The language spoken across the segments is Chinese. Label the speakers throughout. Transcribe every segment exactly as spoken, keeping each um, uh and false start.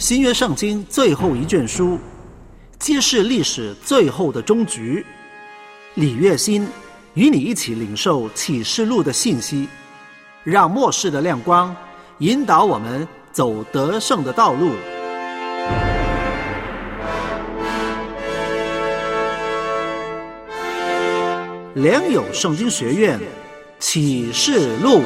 Speaker 1: 新约圣经最后一卷书，揭示历史最后的终局。李月新与你一起领受启示录的信息，让末世的亮光引导我们走得胜的道路。良友圣经学院启示录。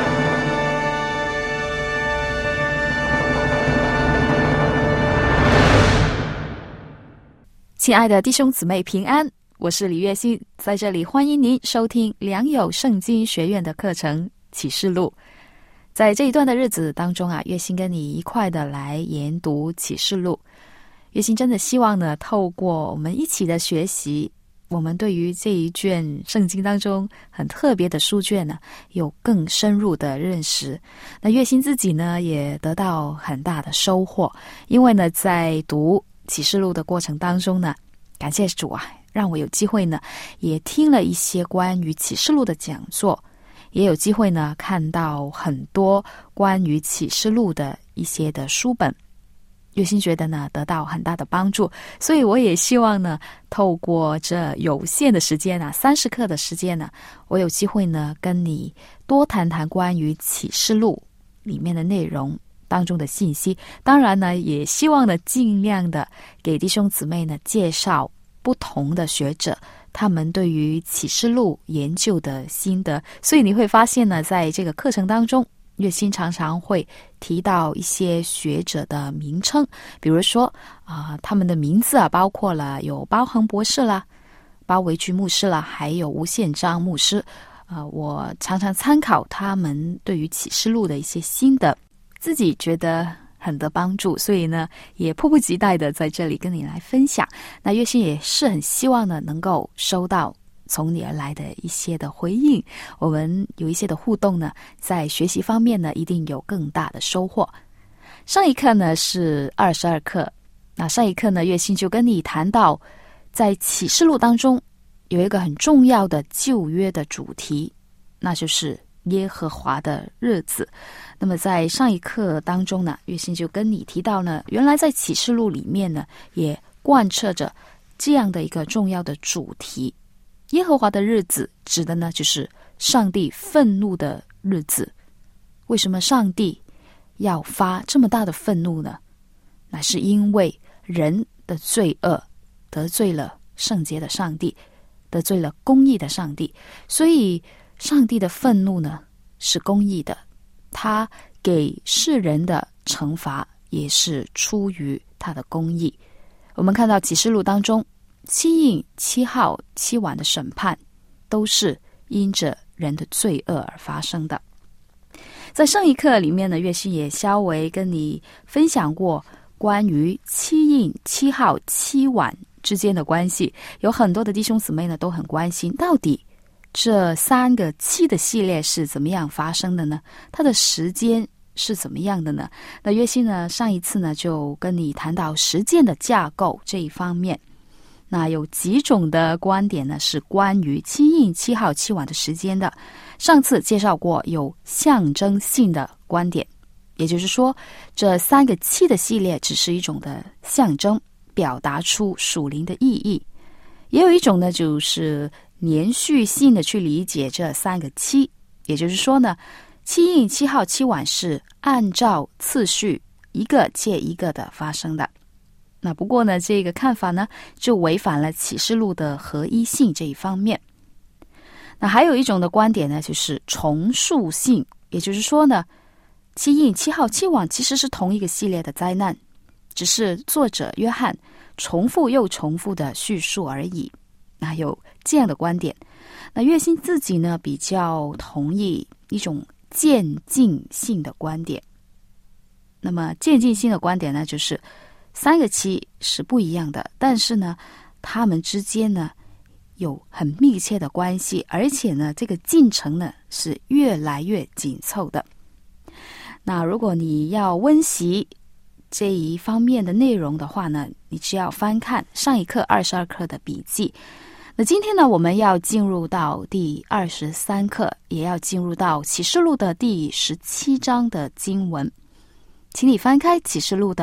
Speaker 2: 亲爱的弟兄姊妹平安，我是李月欣，在这里欢迎您收听良友圣经学院的课程启示录。在这一段的日子当中啊，月欣跟你一块的来研读启示录。月欣真的希望呢，透过我们一起的学习，我们对于这一卷圣经当中很特别的书卷呢，有更深入的认识。那月欣自己呢，也得到很大的收获，因为呢，在读启示录的过程当中呢，感谢主啊，让我有机会呢，也听了一些关于启示录的讲座，也有机会呢，看到很多关于启示录的一些的书本。月欣觉得呢，得到很大的帮助，所以我也希望呢，透过这有限的时间啊，三十课的时间呢，我有机会呢，跟你多谈谈关于启示录里面的内容当中的信息。当然呢，也希望呢，尽量的给弟兄姊妹呢，介绍不同的学者他们对于启示录研究的心得。所以你会发现呢，在这个课程当中，月欣常常会提到一些学者的名称，比如说啊、呃，他们的名字啊，包括了有包恒博士啦、包维居牧师啦，还有吴宪章牧师。呃，我常常参考他们对于启示录的一些心得，自己觉得很得帮助，所以呢，也迫不及待的在这里跟你来分享。那月欣也是很希望呢，能够收到从你而来的一些的回应，我们有一些的互动呢，在学习方面呢，一定有更大的收获。上一课呢是二十二课，那上一课呢，月欣就跟你谈到，在启示录当中有一个很重要的旧约的主题，那就是耶和华的日子。那么在上一课当中呢，月欣就跟你提到呢，原来在启示录里面呢，也贯彻着这样的一个重要的主题。耶和华的日子指的呢，就是上帝愤怒的日子。为什么上帝要发这么大的愤怒呢？那是因为人的罪恶得罪了圣洁的上帝，得罪了公义的上帝，所以上帝的愤怒呢是公义的，他给世人的惩罚也是出于他的公义。我们看到启示录当中七印、七号、七晚的审判都是因着人的罪恶而发生的。在上一课里面呢，月欣也稍微跟你分享过关于七印、七号、七晚之间的关系，有很多的弟兄姊妹呢都很关心，到底这三个七的系列是怎么样发生的呢？它的时间是怎么样的呢？那月欣呢，上一次呢就跟你谈到实践的架构这一方面。那有几种的观点呢，是关于七印、七号、七晚的时间的。上次介绍过有象征性的观点，也就是说，这三个七的系列只是一种的象征，表达出属灵的意义。也有一种呢，就是连续性的去理解这三个七，也就是说呢，七印、七号、七晚是按照次序一个接一个的发生的。那不过呢，这个看法呢，就违反了启示录的合一性这一方面。那还有一种的观点呢，就是重述性，也就是说呢，七印、七号、七晚其实是同一个系列的灾难，只是作者约翰重复又重复的叙述而已。那有这样的观点。那月欣自己呢，比较同意一种渐进性的观点。那么渐进性的观点呢，就是三个七是不一样的，但是呢，他们之间呢有很密切的关系，而且呢，这个进程呢是越来越紧凑的。那如果你要温习这一方面的内容的话呢，你只要翻看上一课二十二课的笔记。那今天呢，我们要进入到第二十三课，也要进入到启示录的第十七章的经文。请你翻开启示录的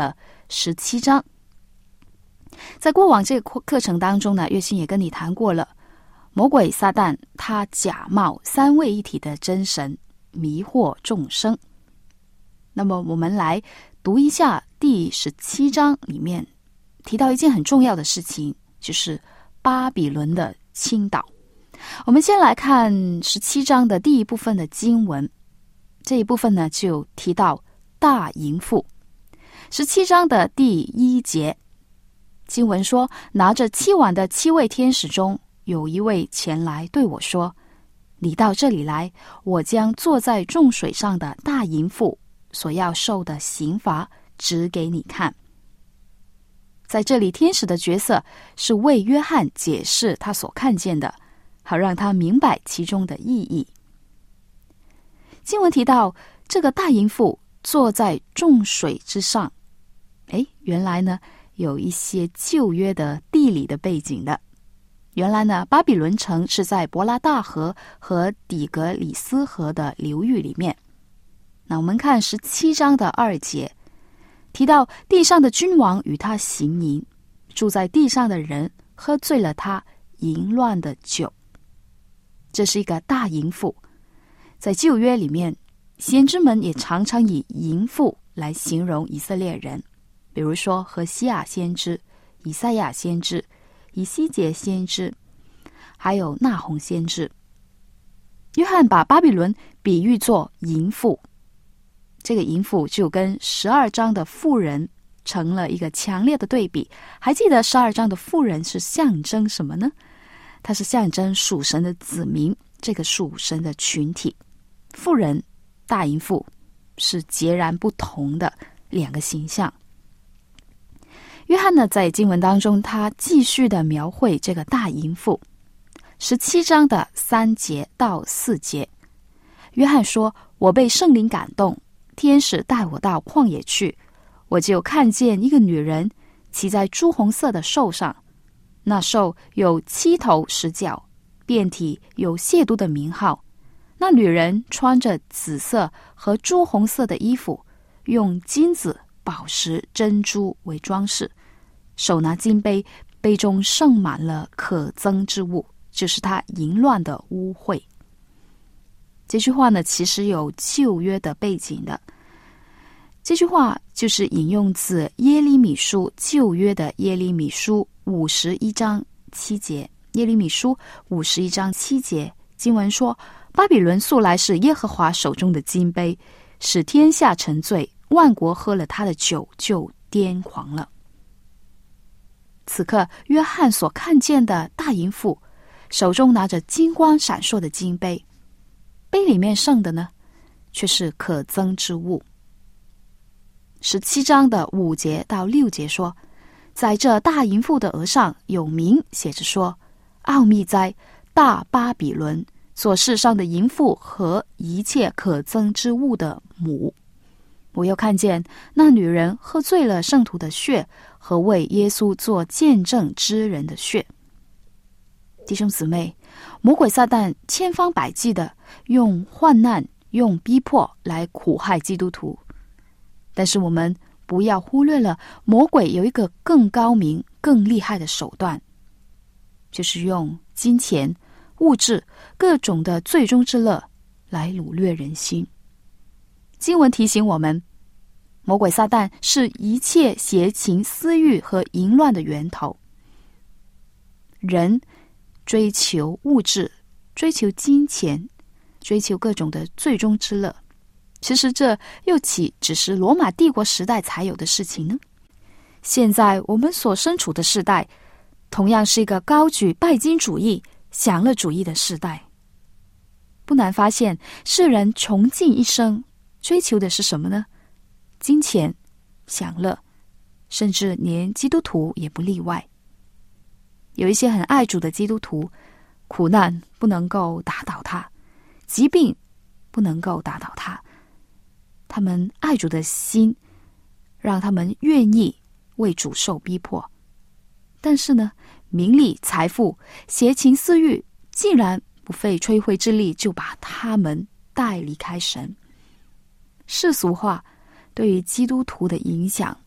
Speaker 2: 十七章。在过往这个课程当中呢，月星也跟你谈过了，魔鬼撒旦他假冒三位一体的真神，迷惑众生。那么我们来读一下第十七章里面提到一件很重要的事情，就是巴比伦的倾倒。我们先来看十七章的第一部分的经文，这一部分呢就提到大淫妇。十七章的第一节，经文说，拿着七碗的七位天使中有一位前来对我说，你到这里来，我将坐在众水上的大淫妇所要受的刑罚指给你看。在这里，天使的角色是为约翰解释他所看见的，好让他明白其中的意义。经文提到这个大淫妇坐在众水之上，诶，原来呢有一些旧约的地理的背景的。原来呢，巴比伦城是在伯拉大河和底格里斯河的流域里面。那我们看十七章的二节，提到地上的君王与他行淫，住在地上的人喝醉了他淫乱的酒。这是一个大淫妇。在旧约里面，先知们也常常以淫妇来形容以色列人，比如说何西亚先知、以赛亚先知、以西结先知，还有纳鸿先知。约翰把巴比伦比喻作淫妇，这个淫妇就跟十二章的妇人成了一个强烈的对比。还记得十二章的妇人是象征什么呢？它是象征属神的子民，这个属神的群体。妇人、大淫妇是截然不同的两个形象。约翰呢，在经文当中，他继续的描绘这个大淫妇。十七章的三节到四节，约翰说，我被圣灵感动，天使带我到旷野去，我就看见一个女人骑在朱红色的兽上，那兽有七头十角，遍体有亵渎的名号。那女人穿着紫色和朱红色的衣服，用金子、宝石、珍珠为装饰，手拿金杯，杯中盛满了可憎之物，就是她淫乱的污秽。这句话呢，其实有旧约的背景的。这句话就是引用自耶利米书，旧约的耶利米书五十一章七节。耶利米书五十一章七节，经文说，巴比伦素来是耶和华手中的金杯，使天下沉醉，万国喝了他的酒就癫狂了。此刻约翰所看见的大淫妇手中拿着金光闪烁的金杯，杯里面盛的呢却是可憎之物。十七章的五节到六节说，在这大淫妇的额上有名写着说，奥秘哉，大巴比伦，做世上的淫妇和一切可憎之物的母。我又看见那女人喝醉了圣徒的血和为耶稣做见证之人的血。弟兄姊妹，魔鬼撒旦千方百计的用患难、用逼迫来苦害基督徒，但是我们不要忽略了魔鬼有一个更高明、更厉害的手段，就是用金钱、物质、各种的最终之乐来掳掠人心。经文提醒我们，魔鬼撒旦是一切邪情私欲和淫乱的源头。人追求物质，追求金钱，追求各种的最终之乐，其实这又岂只是罗马帝国时代才有的事情呢？现在我们所身处的时代，同样是一个高举拜金主义、享乐主义的时代。不难发现，世人穷尽一生追求的是什么呢？金钱、享乐，甚至连基督徒也不例外。有一些很爱主的基督徒，苦难不能够打倒他，疾病不能够打倒他，他们爱主的心让他们愿意为主受逼迫。但是呢，名利、财富、邪情私欲竟然不费吹灰之力就把他们带离开神。世俗化对于基督徒的影响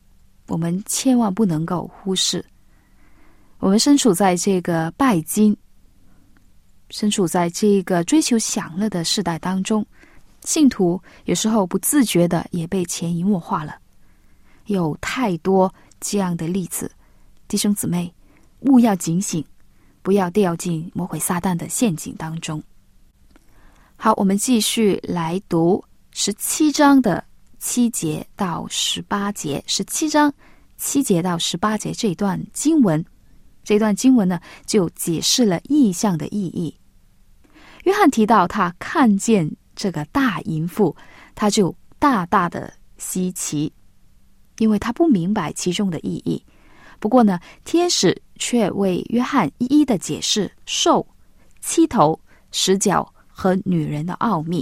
Speaker 2: 我们千万不能够忽视。我们身处在这个拜金，身处在这个追求享乐的世代当中，信徒有时候不自觉的也被潜移默化了。有太多这样的例子，弟兄姊妹，务要警醒，不要掉进魔鬼撒旦的陷阱当中。好，我们继续来读十七章的七节到十八节，十七章七节到十八节这一段经文，这段经文呢，就解释了异象的意义。约翰提到他看见这个大淫妇，他就大大的稀奇，因为他不明白其中的意义。不过呢，天使却为约翰一一的解释兽、七头、十角和女人的奥秘。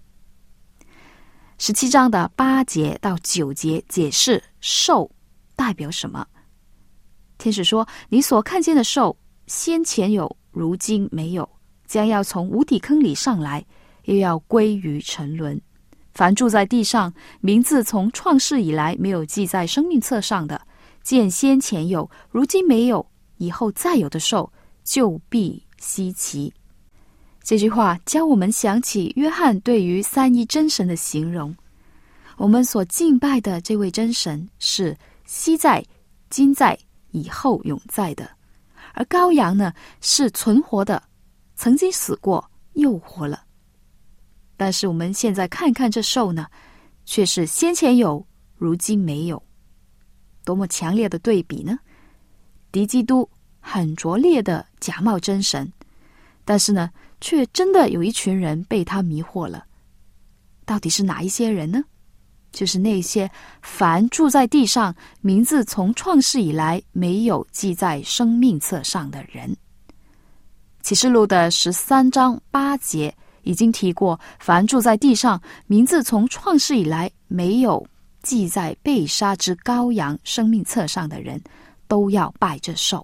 Speaker 2: 十七章的八节到九节解释兽代表什么。天使说，你所看见的兽，先前有，如今没有，将要从无底坑里上来，又要归于沉沦。凡住在地上，名字从创世以来没有记在生命册上的，见先前有，如今没有，以后再有的兽，就必稀奇。这句话教我们想起约翰对于三一真神的形容。我们所敬拜的这位真神是昔在、今在、以后永在的，而羔羊呢，是存活的，曾经死过又活了。但是我们现在看看这兽呢，却是先前有，如今没有。多么强烈的对比呢？敌基督很拙劣的假冒真神，但是呢，却真的有一群人被他迷惑了。到底是哪一些人呢？就是那些凡住在地上，名字从创世以来没有记在生命册上的人。启示录的十三章八节已经提过，凡住在地上，名字从创世以来没有记在被杀之羔羊生命册上的人，都要拜这兽。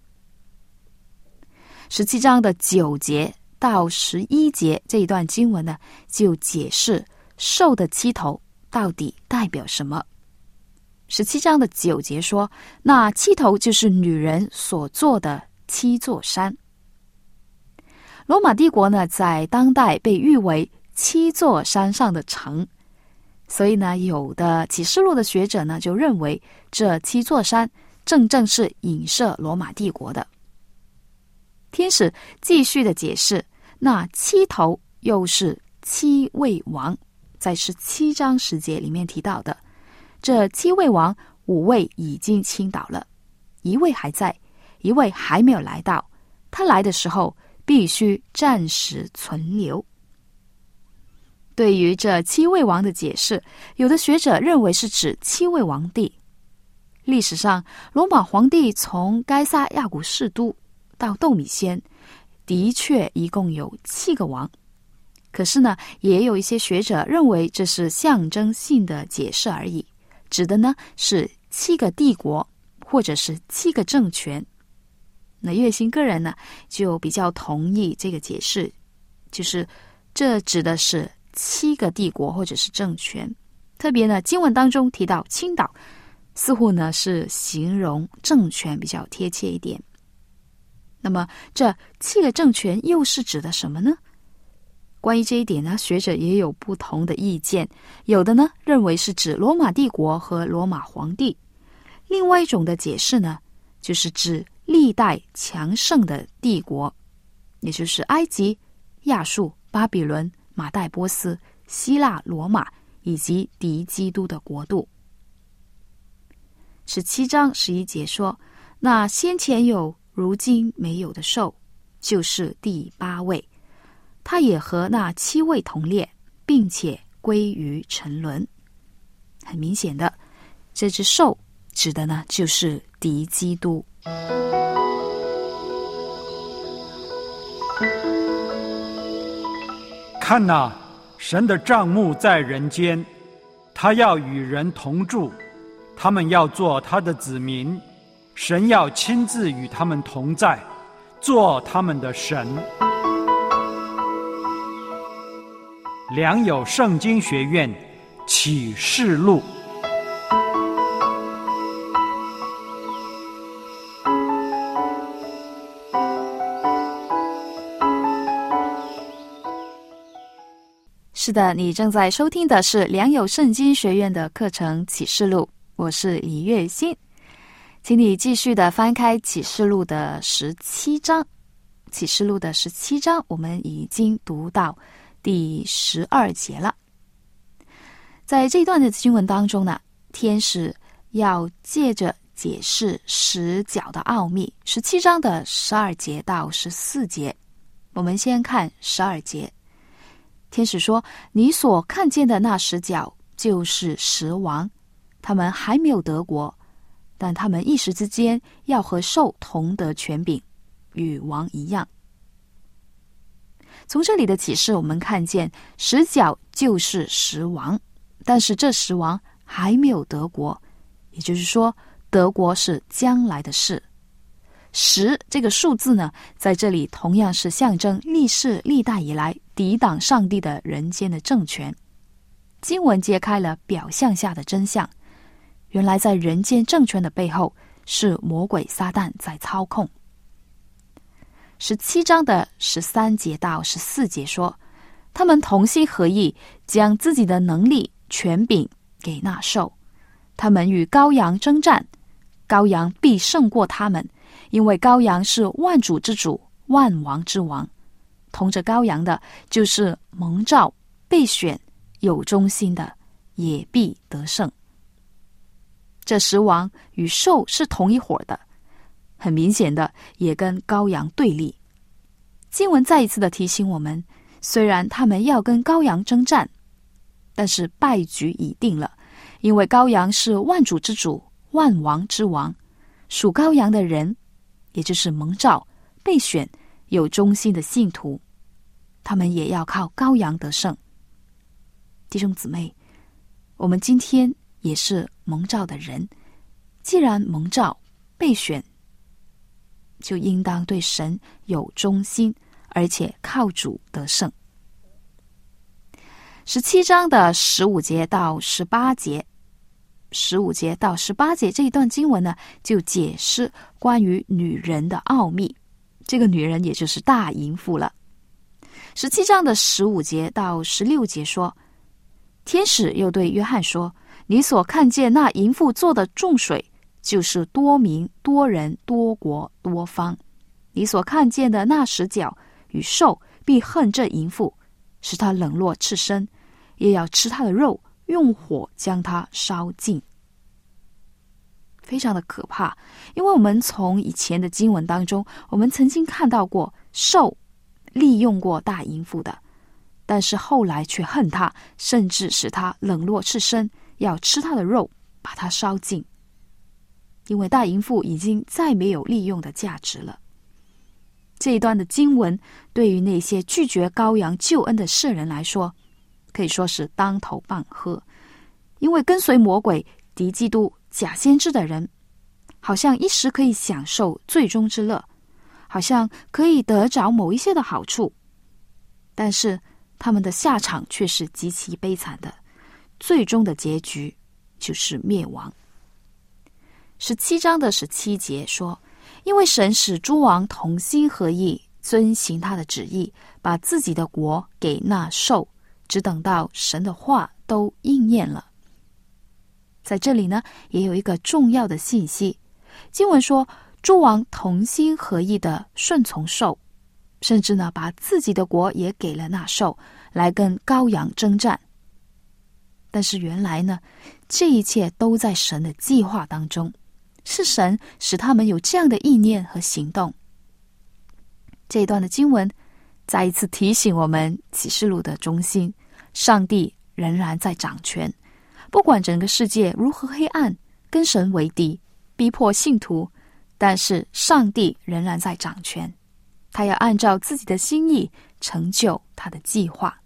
Speaker 2: 十七章的九节到十一节这一段经文呢，就解释兽的七头到底代表什么。十七章的九节说，那七头就是女人所做的七座山。罗马帝国呢，在当代被誉为七座山上的城，所以呢，有的启示录的学者呢，就认为这七座山正正是影射罗马帝国的。天使继续的解释，那七头又是七位王，在十七章十节里面提到的。这七位王，五位已经倾倒了，一位还在，一位还没有来到。他来的时候必须暂时存留。对于这七位王的解释，有的学者认为是指七位皇帝。历史上，罗马皇帝从该撒亚古士都到窦米先，的确一共有七个王。可是呢，也有一些学者认为这是象征性的解释而已，指的呢是七个帝国或者是七个政权。那月星个人呢，就比较同意这个解释，就是这指的是七个帝国或者是政权。特别呢，经文当中提到倾倒，似乎呢是形容政权比较贴切一点。那么这七个政权又是指的什么呢？关于这一点呢，学者也有不同的意见。有的呢认为是指罗马帝国和罗马皇帝，另外一种的解释呢，就是指历代强盛的帝国，也就是埃及、亚述、巴比伦、马代波斯、希腊、罗马以及敌基督的国度。十七章十一节说，那先前有如今没有的兽，就是第八位，他也和那七位同列，并且归于沉沦。很明显的，这只兽指的呢就是敌基督。
Speaker 3: 看哪，神的帐幕在人间，他要与人同住，他们要做他的子民，神要亲自与他们同在，做他们的神。良友圣经学院启示录。
Speaker 2: 是的，你正在收听的是良友圣经学院的课程启示录，我是李月欣。请你继续的翻开启示录的十七章。启示录的十七章我们已经读到第十二节了。在这一段的经文当中呢，天使要借着解释十角的奥秘，十七章的十二节到十四节。我们先看十二节。天使说，你所看见的那十角就是十王，他们还没有得国，但他们一时之间要和兽同得权柄，与王一样。从这里的启示我们看见十角就是十王，但是这十王还没有得国，也就是说得国是将来的事。十这个数字呢，在这里同样是象征历世历代以来抵挡上帝的人间的政权。经文揭开了表象下的真相，原来在人间政权的背后是魔鬼撒旦在操控。十七章的十三节到十四节说，他们同心合意，将自己的能力权柄给那兽，他们与羔羊征战，羔羊必胜过他们，因为羔羊是万主之主，万王之王。同着羔羊的就是蒙召、被选、有忠心的，也必得胜。这十王与兽是同一伙的，很明显的也跟羔羊对立。经文再一次的提醒我们，虽然他们要跟羔羊征战，但是败局已定了，因为羔羊是万主之主，万王之王。属羔羊的人，也就是蒙召、被选、有忠心的信徒，他们也要靠羔羊得胜。弟兄姊妹，我们今天也是蒙召的人，既然蒙召、被选，就应当对神有忠心，而且靠主得胜。十七章的十五节到十八节，十五节到十八节这一段经文呢，就解释关于女人的奥秘。这个女人也就是大淫妇了。十七章的十五节到十六节说，天使又对约翰说，你所看见那淫妇做的众水，就是多民、多人、多国、多方。你所看见的那十角与兽必恨这淫妇，使她冷落赤身，也要吃她的肉，用火将它烧尽。非常的可怕，因为我们从以前的经文当中，我们曾经看到过兽利用过大淫妇的，但是后来却恨她，甚至使她冷落赤身，要吃她的肉，把它烧尽。因为大淫妇已经再没有利用的价值了。这一段的经文对于那些拒绝羔羊救恩的世人来说，可以说是当头棒喝。因为跟随魔鬼、敌基督、假先知的人，好像一时可以享受最终之乐，好像可以得着某一些的好处，但是他们的下场却是极其悲惨的，最终的结局就是灭亡。十七章的十七节说，因为神使诸王同心合意，遵行他的旨意，把自己的国给那兽，只等到神的话都应验了。在这里呢，也有一个重要的信息。经文说，诸王同心合意的顺从兽，甚至呢，把自己的国也给了那兽，来跟羔羊征战。但是原来呢，这一切都在神的计划当中，是神使他们有这样的意念和行动。这一段的经文再一次提醒我们启示录的中心，上帝仍然在掌权。不管整个世界如何黑暗，跟神为敌，逼迫信徒，但是上帝仍然在掌权，他要按照自己的心意成就他的计划。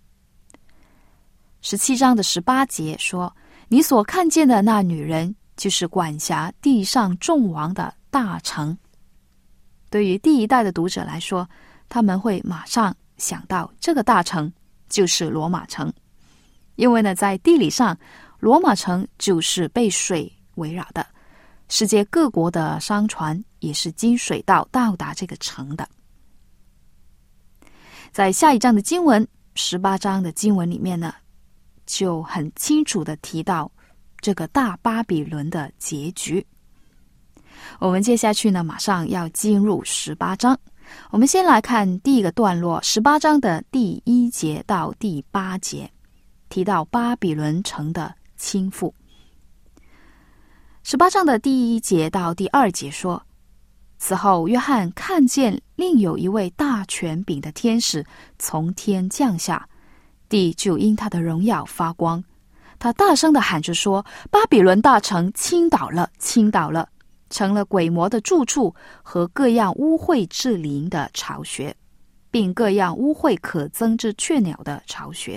Speaker 2: 十七章的十八节说，你所看见的那女人，就是管辖地上众王的大城。对于第一代的读者来说，他们会马上想到这个大城就是罗马城，因为呢，在地理上，罗马城就是被水围绕的，世界各国的商船也是经水道到达这个城的。在下一章的经文， 十八章的经文里面呢，就很清楚的提到这个大巴比伦的结局。我们接下去呢，马上要进入十八章。我们先来看第一个段落，十八章的第一节到第八节，提到巴比伦城的倾覆。十八章的第一节到第二节说，此后约翰看见另有一位大权柄的天使从天降下，地就因他的荣耀发光。他大声地喊着说，巴比伦大城倾倒了，倾倒了，成了鬼魔的住处和各样污秽之灵的巢穴，并各样污秽可憎之雀鸟的巢穴。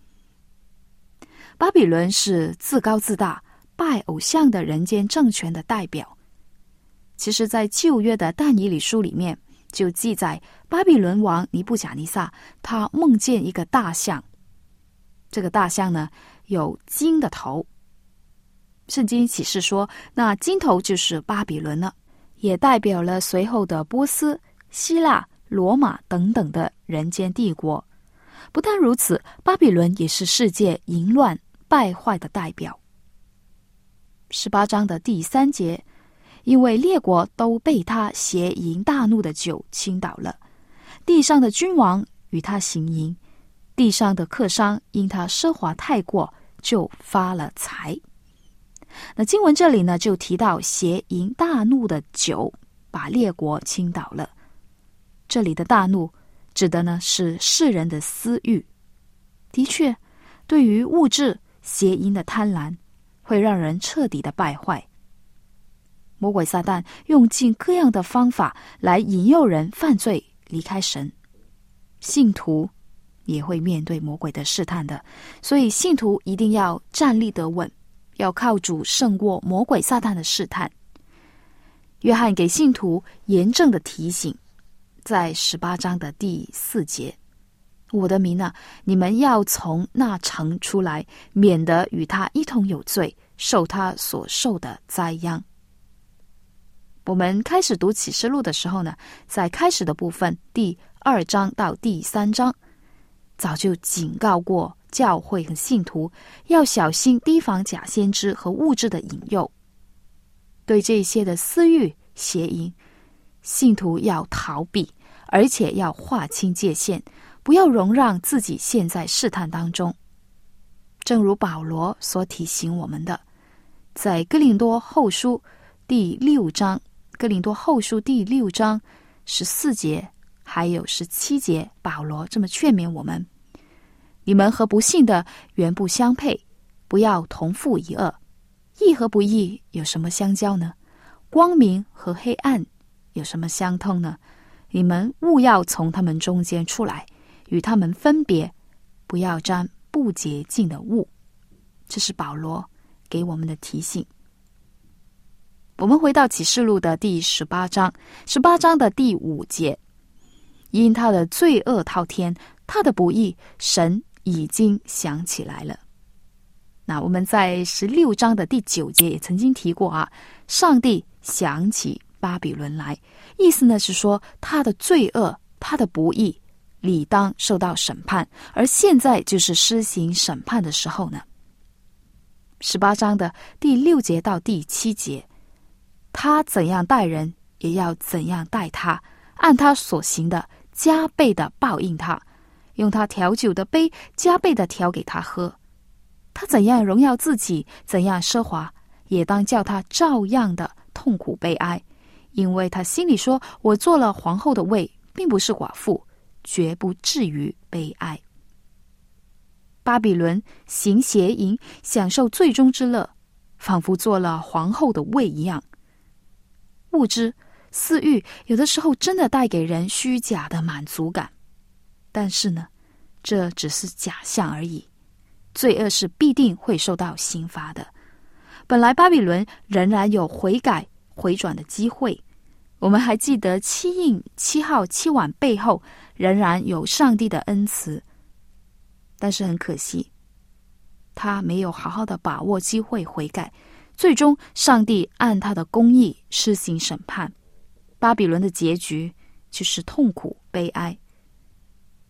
Speaker 2: 巴比伦是自高自大、拜偶像的人间政权的代表。其实在旧约的但以理书里面就记载，巴比伦王尼布甲尼撒他梦见一个大象，这个大象呢有金的头。圣经启示说，那金头就是巴比伦了，也代表了随后的波斯、希腊、罗马等等的人间帝国。不但如此，巴比伦也是世界淫乱败坏的代表。十八章的第三节，因为列国都被他邪淫大怒的酒倾倒了，地上的君王与他行淫，地上的客商因他奢华太过就发了财。那经文这里呢，就提到邪淫大怒的酒把列国倾倒了。这里的大怒指的呢是世人的私欲。的确，对于物质邪淫的贪婪会让人彻底的败坏。魔鬼撒旦用尽各样的方法来引诱人犯罪离开神，信徒也会面对魔鬼的试探的，所以信徒一定要站立得稳，要靠主胜过魔鬼撒旦的试探。约翰给信徒严正的提醒，在十八章的第四节，我的民啊，你们要从那城出来，免得与他一同有罪，受他所受的灾殃。我们开始读启示录的时候呢，在开始的部分第二章到第三章早就警告过教会和信徒要小心提防假先知和物质的引诱。对这些的私欲邪淫，信徒要逃避，而且要划清界限，不要容让自己陷在试探当中。正如保罗所提醒我们的，在哥林多后书第六章哥林多后书第六章十四节还有十七节，保罗这么劝勉我们，你们和不信的原不相配，不要同负一軛。义和不义有什么相交呢？光明和黑暗有什么相通呢？你们务要从他们中间出来，与他们分别，不要沾不洁净的物。这是保罗给我们的提醒。我们回到启示录的第十八章，十八章的第五节，因他的罪恶滔天，他的不义，神已经想起来了。那我们在十六章的第九节也曾经提过啊，上帝想起巴比伦来，意思呢是说他的罪恶，他的不义理当受到审判，而现在就是施行审判的时候呢。十八章的第六节到第七节，他怎样待人，也要怎样待他，按他所行的加倍的报应他，用他调酒的杯加倍的调给他喝。他怎样荣耀自己，怎样奢华，也当叫他照样的痛苦悲哀，因为他心里说，我做了皇后的位，并不是寡妇，绝不至于悲哀。巴比伦行邪淫，享受最终之乐，仿佛做了皇后的位一样。物质私欲有的时候真的带给人虚假的满足感，但是呢，这只是假象而已。罪恶是必定会受到刑罚的。本来巴比伦仍然有悔改回转的机会，我们还记得七印七号七碗背后仍然有上帝的恩慈，但是很可惜，他没有好好的把握机会悔改，最终上帝按他的公义施行审判，巴比伦的结局就是痛苦悲哀。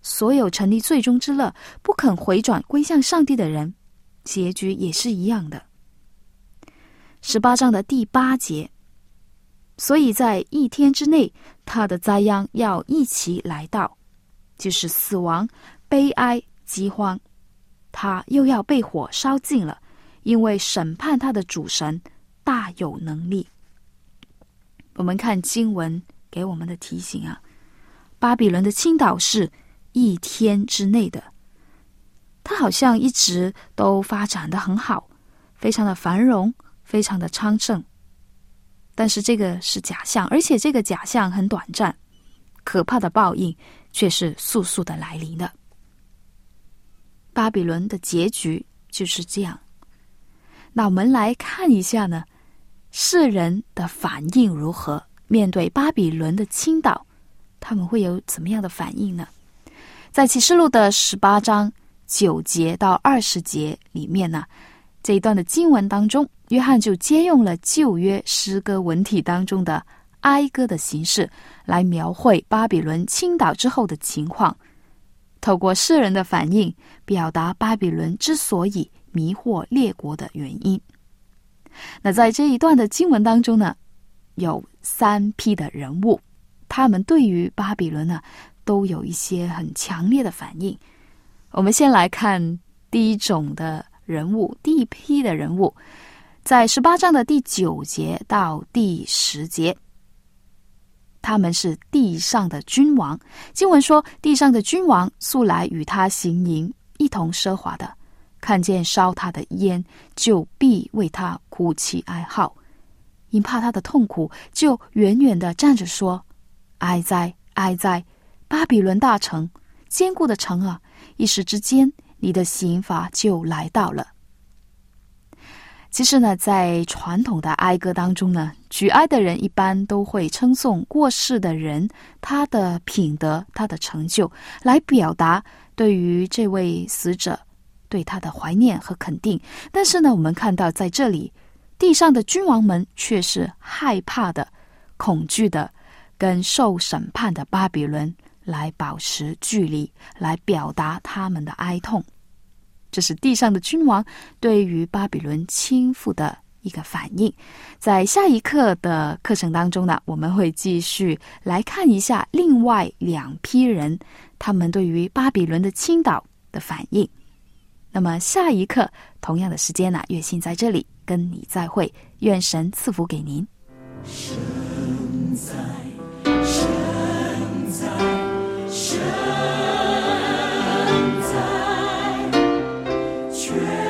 Speaker 2: 所有沉溺罪中之乐，不肯回转归向上帝的人，结局也是一样的。十八章的第八节，所以在一天之内，他的灾殃要一起来到，就是死亡、悲哀、饥荒，他又要被火烧尽了，因为审判他的主神大有能力。我们看经文给我们的提醒啊，巴比伦的倾倒是一天之内的，它好像一直都发展得很好，非常的繁荣，非常的昌盛。但是这个是假象，而且这个假象很短暂，可怕的报应却是速速的来临的。巴比伦的结局就是这样。那我们来看一下呢，世人的反应如何？面对巴比伦的倾倒，他们会有怎么样的反应呢？在启示录的十八章九节到二十节里面呢，这一段的经文当中，约翰就借用了旧约诗歌文体当中的哀歌的形式，来描绘巴比伦倾倒之后的情况，透过世人的反应，表达巴比伦之所以迷惑列国的原因。那在这一段的经文当中呢，有三批的人物，他们对于巴比伦呢，都有一些很强烈的反应。我们先来看第一种的人物，第一批的人物，在十八章的第九节到第十节，他们是地上的君王。经文说，地上的君王素来与他行淫，一同奢华的，看见烧他的烟，就必为他哭泣哀号，因怕他的痛苦，就远远地站着说，哀哉哀哉，巴比伦大城，坚固的城啊，一时之间你的刑罚就来到了。其实呢，在传统的哀歌当中呢，举哀的人一般都会称颂过世的人，他的品德，他的成就，来表达对于这位死者对他的怀念和肯定。但是呢，我们看到在这里，地上的君王们却是害怕的、恐惧的，跟受审判的巴比伦来保持距离，来表达他们的哀痛。这是地上的君王对于巴比伦倾覆的一个反应。在下一课的课程当中呢，我们会继续来看一下另外两批人，他们对于巴比伦的倾倒的反应。那么下一课同样的时间呢，月信在这里跟你再会，愿神赐福给您。
Speaker 4: 神在，神在，神在，全